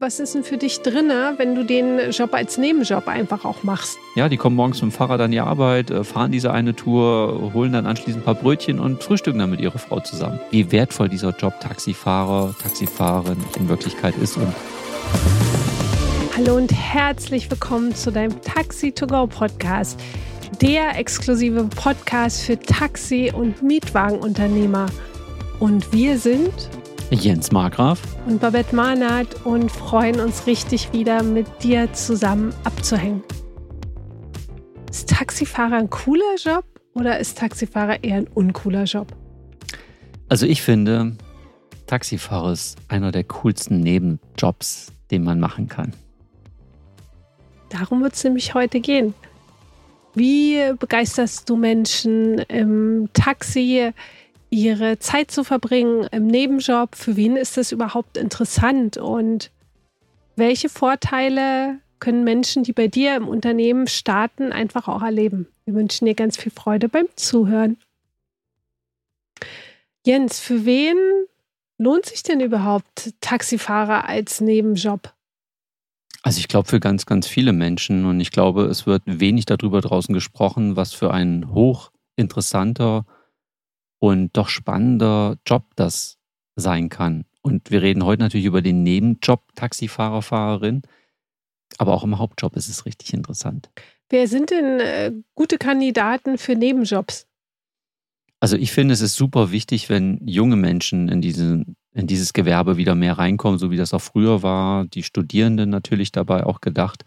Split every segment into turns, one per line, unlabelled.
was ist denn für dich drin, wenn du den Job als Nebenjob einfach auch machst?
Ja, die kommen morgens mit dem Fahrrad an die Arbeit, fahren diese eine Tour, holen dann anschließend ein paar Brötchen und frühstücken dann mit ihrer Frau zusammen. Wie wertvoll dieser Job Taxifahrer, Taxifahrerin in Wirklichkeit ist. Und
hallo und herzlich willkommen zu deinem Taxi-to-go-Podcast, der exklusive Podcast für Taxi- und Mietwagenunternehmer. Und wir sind
Jens Markgraf
und Babette Mahnert und freuen uns richtig wieder mit dir zusammen abzuhängen. Ist Taxifahrer ein cooler Job oder ist Taxifahrer eher ein uncooler Job?
Also ich finde, Taxifahrer ist einer der coolsten Nebenjobs, den man machen kann.
Darum wird es nämlich heute gehen. Wie begeisterst du Menschen im Taxi, ihre Zeit zu verbringen im Nebenjob? Für wen ist das überhaupt interessant? Und welche Vorteile können Menschen, die bei dir im Unternehmen starten, einfach auch erleben? Wir wünschen dir ganz viel Freude beim Zuhören. Jens, für wen lohnt sich denn überhaupt Taxifahrer als Nebenjob?
Also ich glaube für ganz, ganz viele Menschen, und ich glaube, es wird wenig darüber draußen gesprochen, was für ein hochinteressanter und doch spannender Job das sein kann. Und wir reden heute natürlich über den Nebenjob Taxifahrer, Fahrerin, aber auch im Hauptjob ist es richtig interessant.
Wer sind denn gute Kandidaten für Nebenjobs?
Also ich finde, es ist super wichtig, wenn junge Menschen in dieses Gewerbe wieder mehr reinkommen, so wie das auch früher war. Die Studierenden natürlich dabei auch gedacht.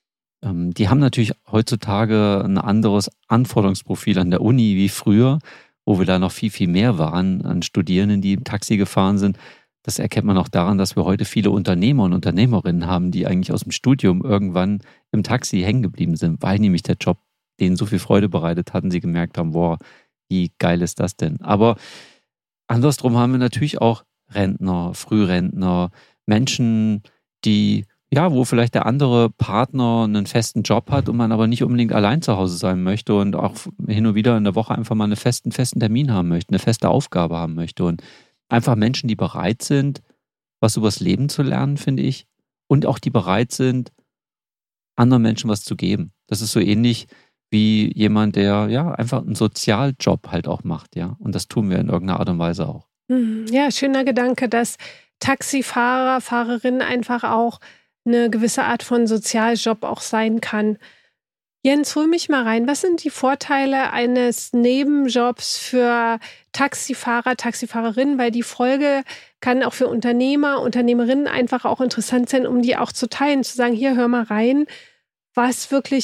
Die haben natürlich heutzutage ein anderes Anforderungsprofil an der Uni wie früher, wo wir da noch viel, viel mehr waren an Studierenden, die im Taxi gefahren sind. Das erkennt man auch daran, dass wir heute viele Unternehmer und Unternehmerinnen haben, die eigentlich aus dem Studium irgendwann im Taxi hängen geblieben sind, weil nämlich der Job denen so viel Freude bereitet hat und sie gemerkt haben, boah, wie geil ist das denn? Aber andersrum haben wir natürlich auch Rentner, Frührentner, Menschen, die, ja, wo vielleicht der andere Partner einen festen Job hat und man aber nicht unbedingt allein zu Hause sein möchte und auch hin und wieder in der Woche einfach mal einen festen Termin haben möchte, eine feste Aufgabe haben möchte. Und einfach Menschen, die bereit sind, was übers Leben zu lernen, finde ich, und auch die bereit sind, anderen Menschen was zu geben. Das ist so ähnlich wie jemand, der ja einfach einen Sozialjob halt auch macht, ja. Und das tun wir in irgendeiner Art und Weise auch.
Ja, schöner Gedanke, dass Taxifahrer, Fahrerinnen einfach auch eine gewisse Art von Sozialjob auch sein kann. Jens, hol mich mal rein. Was sind die Vorteile eines Nebenjobs für Taxifahrer, Taxifahrerinnen? Weil die Folge kann auch für Unternehmer, Unternehmerinnen einfach auch interessant sein, um die auch zu teilen, zu sagen, hier, hör mal rein. Was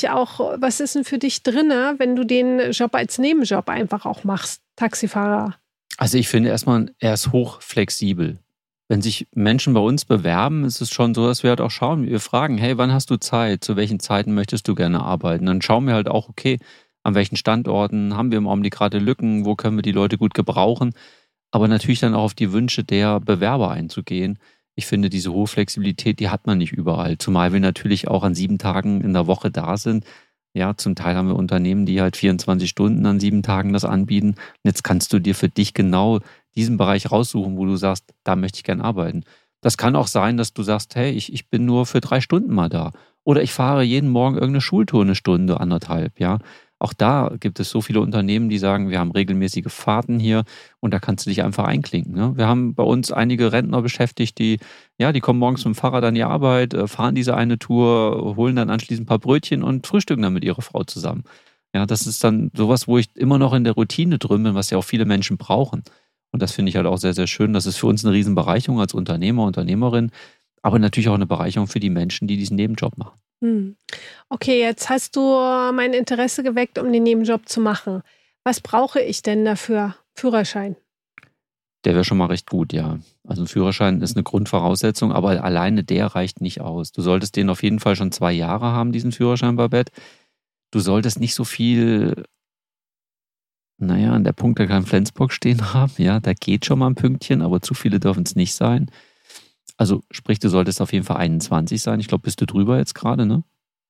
ist denn für dich drin, wenn du den Job als Nebenjob einfach auch machst, Taxifahrer?
Also ich finde erstmal, er ist hochflexibel. Wenn sich Menschen bei uns bewerben, ist es schon so, dass wir halt auch schauen, wir fragen, hey, wann hast du Zeit? Zu welchen Zeiten möchtest du gerne arbeiten? Dann schauen wir halt auch, okay, an welchen Standorten haben wir im Augenblick gerade Lücken, wo können wir die Leute gut gebrauchen? Aber natürlich dann auch auf die Wünsche der Bewerber einzugehen. Ich finde, diese hohe Flexibilität, die hat man nicht überall. Zumal wir natürlich auch an 7 Tagen in der Woche da sind. Ja, zum Teil haben wir Unternehmen, die halt 24 Stunden an 7 Tagen das anbieten. Und jetzt kannst du dir für dich genau diesen Bereich raussuchen, wo du sagst, da möchte ich gern arbeiten. Das kann auch sein, dass du sagst, hey, ich bin nur für 3 Stunden mal da. Oder ich fahre jeden Morgen irgendeine Schultour 1 Stunde, 1,5, ja. Auch da gibt es so viele Unternehmen, die sagen, wir haben regelmäßige Fahrten hier und da kannst du dich einfach einklinken. Ne? Wir haben bei uns einige Rentner beschäftigt, die kommen morgens mit dem Fahrrad an die Arbeit, fahren diese eine Tour, holen dann anschließend ein paar Brötchen und frühstücken dann mit ihrer Frau zusammen. Ja, das ist dann sowas, wo ich immer noch in der Routine drin bin, was ja auch viele Menschen brauchen. Und das finde ich halt auch sehr, sehr schön. Das ist für uns eine Riesenbereicherung als Unternehmer, Unternehmerin, aber natürlich auch eine Bereicherung für die Menschen, die diesen Nebenjob machen.
Okay, jetzt hast du mein Interesse geweckt, um den Nebenjob zu machen. Was brauche ich denn dafür? Führerschein?
Der wäre schon mal recht gut, ja. Also ein Führerschein ist eine Grundvoraussetzung, aber alleine der reicht nicht aus. Du solltest den auf jeden Fall schon 2 Jahre haben, diesen Führerschein, Babette. Du solltest nicht so viel, an der Punkteteil Flensburg stehen haben. Ja, da geht schon mal ein Pünktchen, aber zu viele dürfen es nicht sein. Also sprich, du solltest auf jeden Fall 21 sein. Ich glaube, bist du drüber jetzt gerade, ne?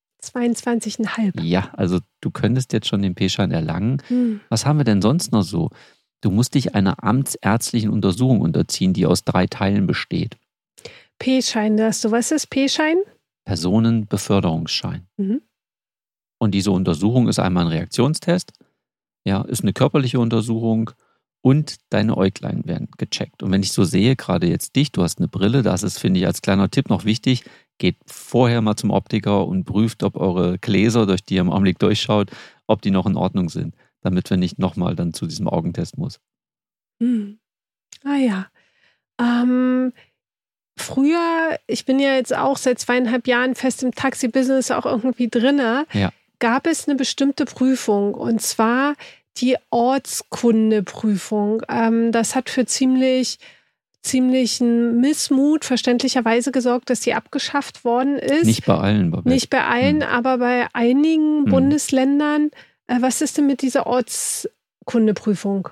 22,5.
Ja, also du könntest jetzt schon den P-Schein erlangen. Was haben wir denn sonst noch so? Du musst dich einer amtsärztlichen Untersuchung unterziehen, die aus 3 Teilen besteht.
P-Schein. Was ist P-Schein?
Personenbeförderungsschein. Und diese Untersuchung ist einmal ein Reaktionstest, ja, ist eine körperliche Untersuchung und deine Äuglein werden gecheckt. Und wenn ich so sehe, gerade jetzt dich, du hast eine Brille, das ist, finde ich, als kleiner Tipp noch wichtig, geht vorher mal zum Optiker und prüft, ob eure Gläser, durch die ihr im Augenblick durchschaut, ob die noch in Ordnung sind, damit wir nicht nochmal dann zu diesem Augentest muss.
Ah ja. Früher, ich bin ja jetzt auch seit 2,5 Jahren fest im Taxi-Business auch irgendwie drinne, gab es eine bestimmte Prüfung und zwar die Ortskundeprüfung. Das hat für ziemlichen Missmut verständlicherweise gesorgt, dass die abgeschafft worden ist.
Nicht bei allen, Babette.
Nicht bei allen, aber bei einigen Bundesländern. Was ist denn mit dieser Ortskundeprüfung?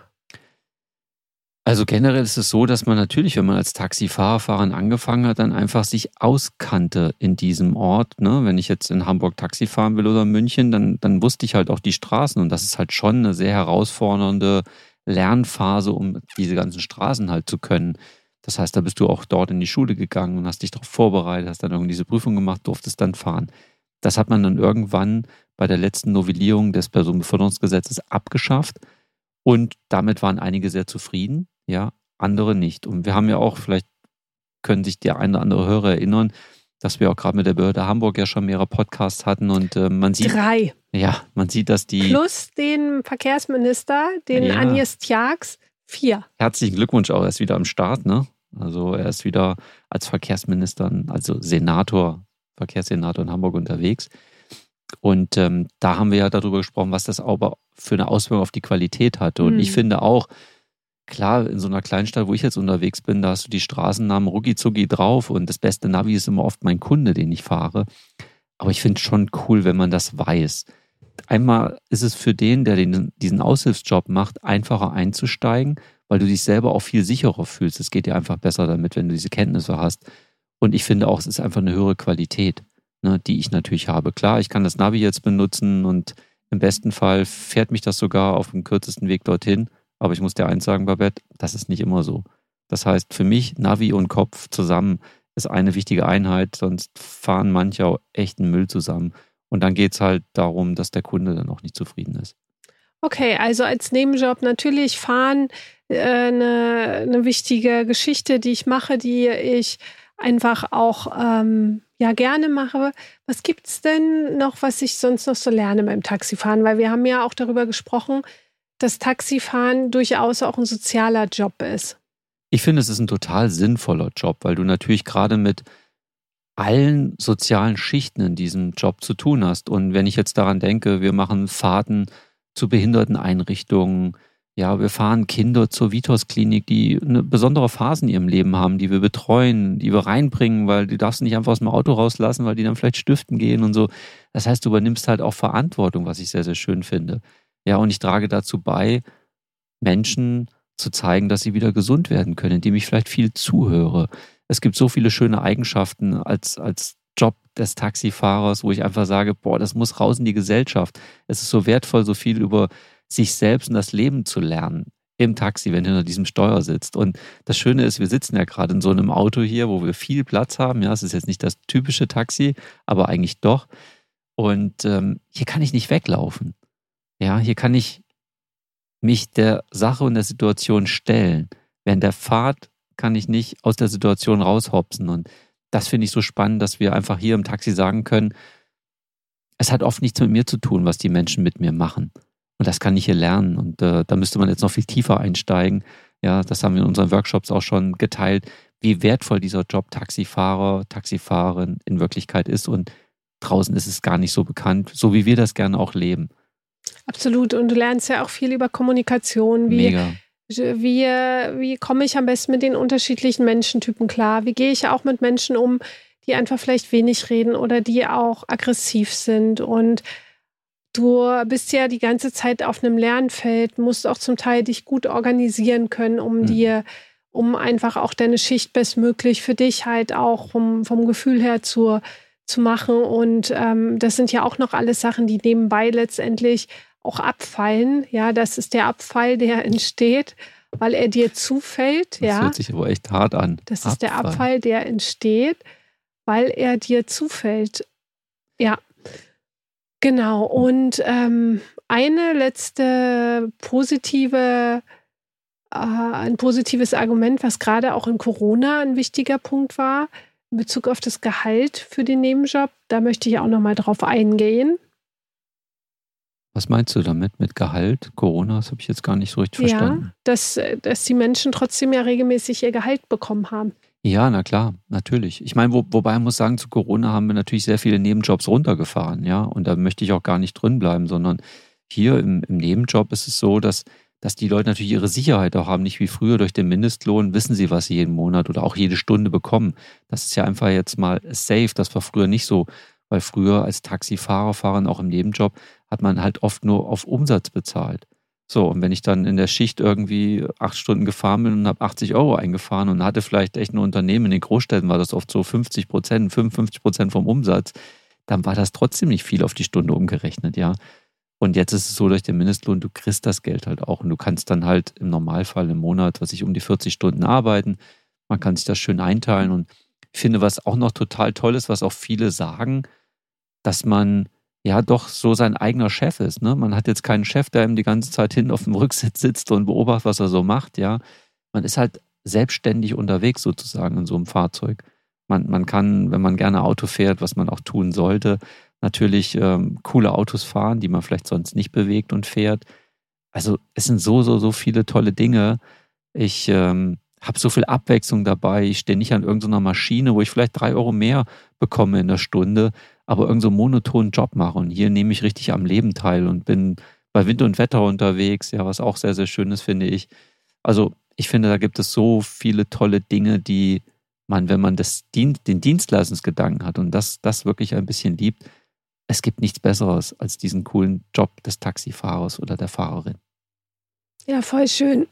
Also generell ist es so, dass man natürlich, wenn man als Taxifahrerin angefangen hat, dann einfach sich auskannte in diesem Ort. Ne? Wenn ich jetzt in Hamburg Taxi fahren will oder München, dann wusste ich halt auch die Straßen. Und das ist halt schon eine sehr herausfordernde Lernphase, um diese ganzen Straßen halt zu können. Das heißt, da bist du auch dort in die Schule gegangen und hast dich darauf vorbereitet, hast dann irgendwie diese Prüfung gemacht, durftest dann fahren. Das hat man dann irgendwann bei der letzten Novellierung des Personenbeförderungsgesetzes abgeschafft. Und damit waren einige sehr zufrieden, ja, andere nicht. Und wir haben ja auch, vielleicht können sich der eine oder andere Hörer erinnern, dass wir auch gerade mit der Behörde Hamburg ja schon mehrere Podcasts hatten und man sieht...
3.
Ja, man sieht, dass die...
Plus den Verkehrsminister, den Agnes Tjax, 4.
Herzlichen Glückwunsch auch, er ist wieder am Start, ne? Also er ist wieder als Verkehrsminister, also Verkehrssenator in Hamburg unterwegs. Und da haben wir ja darüber gesprochen, was das aber für eine Auswirkung auf die Qualität hatte. Und ich finde auch, klar, in so einer Kleinstadt, wo ich jetzt unterwegs bin, da hast du die Straßennamen rucki-zucki drauf und das beste Navi ist immer oft mein Kunde, den ich fahre. Aber ich finde es schon cool, wenn man das weiß. Einmal ist es für den, der diesen Aushilfsjob macht, einfacher einzusteigen, weil du dich selber auch viel sicherer fühlst. Es geht dir einfach besser damit, wenn du diese Kenntnisse hast. Und ich finde auch, es ist einfach eine höhere Qualität, ne, die ich natürlich habe. Klar, ich kann das Navi jetzt benutzen und im besten Fall fährt mich das sogar auf dem kürzesten Weg dorthin. Aber ich muss dir eins sagen, Babette, das ist nicht immer so. Das heißt, für mich, Navi und Kopf zusammen ist eine wichtige Einheit, sonst fahren manche auch echten Müll zusammen. Und dann geht es halt darum, dass der Kunde dann auch nicht zufrieden ist.
Okay, also als Nebenjob natürlich fahren eine wichtige Geschichte, die ich mache, die ich einfach auch gerne mache. Was gibt es denn noch, was ich sonst noch so lerne beim Taxifahren? Weil wir haben ja auch darüber gesprochen, dass Taxifahren durchaus auch ein sozialer Job ist.
Ich finde, es ist ein total sinnvoller Job, weil du natürlich gerade mit allen sozialen Schichten in diesem Job zu tun hast. Und wenn ich jetzt daran denke, wir machen Fahrten zu Behinderteneinrichtungen, ja, wir fahren Kinder zur Vitos-Klinik, die eine besondere Phase in ihrem Leben haben, die wir betreuen, die wir reinbringen, weil die darfst du nicht einfach aus dem Auto rauslassen, weil die dann vielleicht stiften gehen und so. Das heißt, du übernimmst halt auch Verantwortung, was ich sehr, sehr schön finde. Ja, und ich trage dazu bei, Menschen zu zeigen, dass sie wieder gesund werden können, indem ich vielleicht viel zuhöre. Es gibt so viele schöne Eigenschaften als Job des Taxifahrers, wo ich einfach sage, boah, das muss raus in die Gesellschaft. Es ist so wertvoll, so viel über sich selbst und das Leben zu lernen im Taxi, wenn du hinter diesem Steuer sitzt. Und das Schöne ist, wir sitzen ja gerade in so einem Auto hier, wo wir viel Platz haben. Ja, es ist jetzt nicht das typische Taxi, aber eigentlich doch. Und hier kann ich nicht weglaufen. Ja, hier kann ich mich der Sache und der Situation stellen. Während der Fahrt kann ich nicht aus der Situation raushopsen. Und das finde ich so spannend, dass wir einfach hier im Taxi sagen können, es hat oft nichts mit mir zu tun, was die Menschen mit mir machen. Und das kann ich hier lernen. Und da müsste man jetzt noch viel tiefer einsteigen. Ja, das haben wir in unseren Workshops auch schon geteilt, wie wertvoll dieser Job Taxifahrer, Taxifahrerin in Wirklichkeit ist. Und draußen ist es gar nicht so bekannt, so wie wir das gerne auch leben.
Absolut. Und du lernst ja auch viel über Kommunikation.
Mega.
Wie komme ich am besten mit den unterschiedlichen Menschentypen klar? Wie gehe ich auch mit Menschen um, die einfach vielleicht wenig reden oder die auch aggressiv sind? Und du bist ja die ganze Zeit auf einem Lernfeld, musst auch zum Teil dich gut organisieren können, um einfach auch deine Schicht bestmöglich für dich halt auch vom Gefühl her zu machen. Und das sind ja auch noch alles Sachen, die nebenbei letztendlich auch abfallen. Ja, das ist der Abfall, der entsteht. weil er dir zufällt.
Das hört sich aber echt hart an.
Das ist der Abfall, der entsteht, weil er dir zufällt. Ja, genau. Und eine letzte ein positives Argument, was gerade auch in Corona ein wichtiger Punkt war, in Bezug auf das Gehalt für den Nebenjob, da möchte ich auch nochmal drauf eingehen.
Was meinst du damit mit Gehalt? Corona, das habe ich jetzt gar nicht so richtig verstanden.
Ja, dass die Menschen trotzdem ja regelmäßig ihr Gehalt bekommen haben.
Ja, na klar, natürlich. Ich meine, wobei ich muss sagen, zu Corona haben wir natürlich sehr viele Nebenjobs runtergefahren, ja. Und da möchte ich auch gar nicht drin bleiben, sondern hier im Nebenjob ist es so, dass die Leute natürlich ihre Sicherheit auch haben, nicht wie früher durch den Mindestlohn, wissen sie, was sie jeden Monat oder auch jede Stunde bekommen. Das ist ja einfach jetzt mal safe, das war früher nicht so, weil früher als Taxifahrer, Fahrerin auch im Nebenjob, hat man halt oft nur auf Umsatz bezahlt. So, und wenn ich dann in der Schicht irgendwie 8 Stunden gefahren bin und habe 80 € eingefahren und hatte vielleicht echt ein Unternehmen, in den Großstädten war das oft so 50%, 55% vom Umsatz, dann war das trotzdem nicht viel auf die Stunde umgerechnet, ja. Und jetzt ist es so, durch den Mindestlohn, du kriegst das Geld halt auch und du kannst dann halt im Normalfall im Monat, um die 40 Stunden arbeiten. Man kann sich das schön einteilen und ich finde, was auch noch total toll ist, was auch viele sagen, dass man ja doch so sein eigener Chef ist. Ne? Man hat jetzt keinen Chef, der ihm die ganze Zeit hinten auf dem Rücksitz sitzt und beobachtet, was er so macht. Ja, man ist halt selbstständig unterwegs sozusagen in so einem Fahrzeug. Man kann, wenn man gerne Auto fährt, was man auch tun sollte, natürlich coole Autos fahren, die man vielleicht sonst nicht bewegt und fährt. Also es sind so viele tolle Dinge. Ich habe so viel Abwechslung dabei. Ich stehe nicht an irgendeiner Maschine, wo ich vielleicht 3 € mehr bekomme in der Stunde, aber irgend so einen monotonen Job mache. Und hier nehme ich richtig am Leben teil und bin bei Wind und Wetter unterwegs, ja, was auch sehr, sehr schön ist, finde ich. Also ich finde, da gibt es so viele tolle Dinge, die man, wenn man den Dienstleistungsgedanken hat und das wirklich ein bisschen liebt, es gibt nichts Besseres als diesen coolen Job des Taxifahrers oder der Fahrerin.
Ja, voll schön.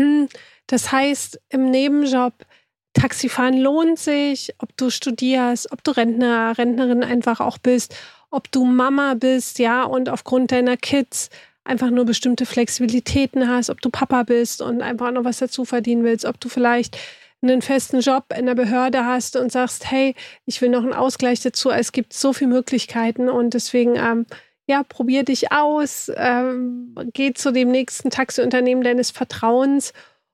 Das heißt, im Nebenjob, Taxifahren lohnt sich, ob du studierst, ob du Rentnerin einfach auch bist, ob du Mama bist, ja, und aufgrund deiner Kids einfach nur bestimmte Flexibilitäten hast, ob du Papa bist und einfach noch was dazu verdienen willst, ob du vielleicht einen festen Job in der Behörde hast und sagst, hey, ich will noch einen Ausgleich dazu. Es gibt so viele Möglichkeiten und deswegen, probier dich aus, geh zu dem nächsten Taxiunternehmen deines Vertrauens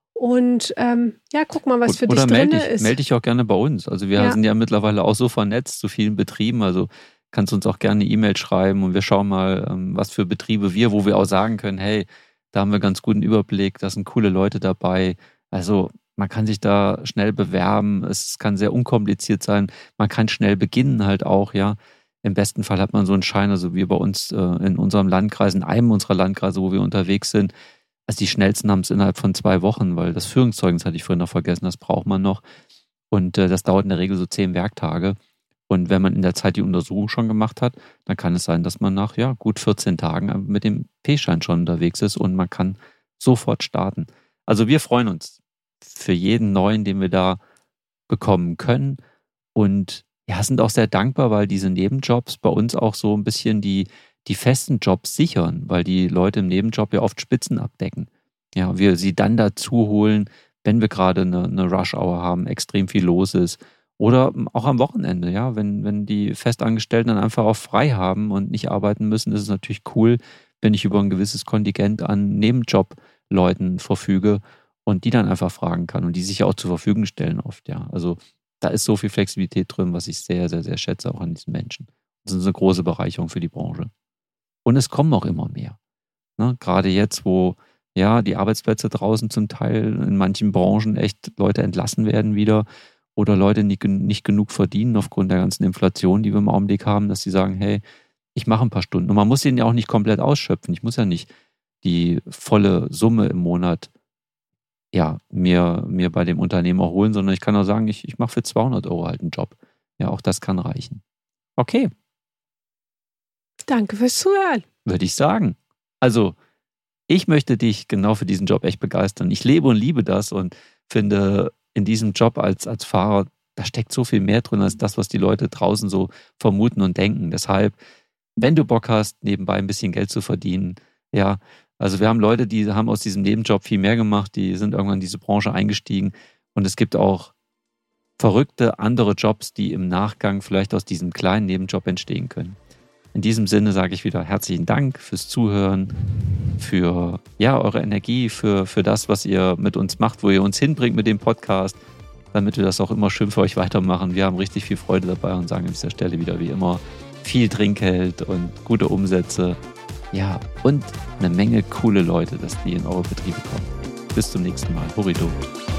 und guck mal, was für dich drin ist.
Melde dich auch gerne bei uns. Also wir sind ja mittlerweile auch so vernetzt zu vielen Betrieben, also kannst uns auch gerne eine E-Mail schreiben und wir schauen mal, was für Betriebe wo wir auch sagen können, hey, da haben wir ganz guten Überblick, da sind coole Leute dabei. Also man kann sich da schnell bewerben, es kann sehr unkompliziert sein, man kann schnell beginnen halt auch, ja. Im besten Fall hat man so einen Schein, also wie bei uns in unserem Landkreis, in einem unserer Landkreise, wo wir unterwegs sind. Also die schnellsten haben es innerhalb von 2 Wochen, weil das Führungszeugnis hatte ich vorhin noch vergessen, das braucht man noch. Und das dauert in der Regel so 10 Werktage. Und wenn man in der Zeit die Untersuchung schon gemacht hat, dann kann es sein, dass man nach gut 14 Tagen mit dem P-Schein schon unterwegs ist und man kann sofort starten. Also wir freuen uns für jeden Neuen, den wir da bekommen können. Und sind auch sehr dankbar, weil diese Nebenjobs bei uns auch so ein bisschen die festen Jobs sichern, weil die Leute im Nebenjob ja oft Spitzen abdecken. Ja, wir sie dann dazu holen, wenn wir gerade eine Rush-Hour haben, extrem viel los ist. Oder auch am Wochenende, ja, wenn die Festangestellten dann einfach auch frei haben und nicht arbeiten müssen, ist es natürlich cool, wenn ich über ein gewisses Kontingent an Nebenjobleuten verfüge und die dann einfach fragen kann und die sich ja auch zur Verfügung stellen oft, ja. Also da ist so viel Flexibilität drin, was ich sehr, sehr, sehr schätze auch an diesen Menschen. Das ist eine große Bereicherung für die Branche. Und es kommen auch immer mehr. Ne? Gerade jetzt, wo die Arbeitsplätze draußen zum Teil in manchen Branchen echt Leute entlassen werden wieder oder Leute nicht genug verdienen aufgrund der ganzen Inflation, die wir im Augenblick haben, dass sie sagen, hey, ich mache ein paar Stunden. Und man muss ihn ja auch nicht komplett ausschöpfen. Ich muss ja nicht die volle Summe im Monat mir bei dem Unternehmer holen, sondern ich kann auch sagen, ich mache für 200 € halt einen Job. Ja, auch das kann reichen. Okay.
Danke fürs Zuhören.
Würde ich sagen. Also, ich möchte dich genau für diesen Job echt begeistern. Ich lebe und liebe das und finde, in diesem Job als Fahrer, da steckt so viel mehr drin, als das, was die Leute draußen so vermuten und denken. Deshalb, wenn du Bock hast, nebenbei ein bisschen Geld zu verdienen, Also wir haben Leute, die haben aus diesem Nebenjob viel mehr gemacht, die sind irgendwann in diese Branche eingestiegen und es gibt auch verrückte andere Jobs, die im Nachgang vielleicht aus diesem kleinen Nebenjob entstehen können. In diesem Sinne sage ich wieder herzlichen Dank fürs Zuhören, für eure Energie, für das, was ihr mit uns macht, wo ihr uns hinbringt mit dem Podcast, damit wir das auch immer schön für euch weitermachen. Wir haben richtig viel Freude dabei und sagen an dieser Stelle wieder wie immer viel Trinkgeld und gute Umsätze. Ja, und eine Menge coole Leute, dass die in eure Betriebe kommen. Bis zum nächsten Mal. Horrido.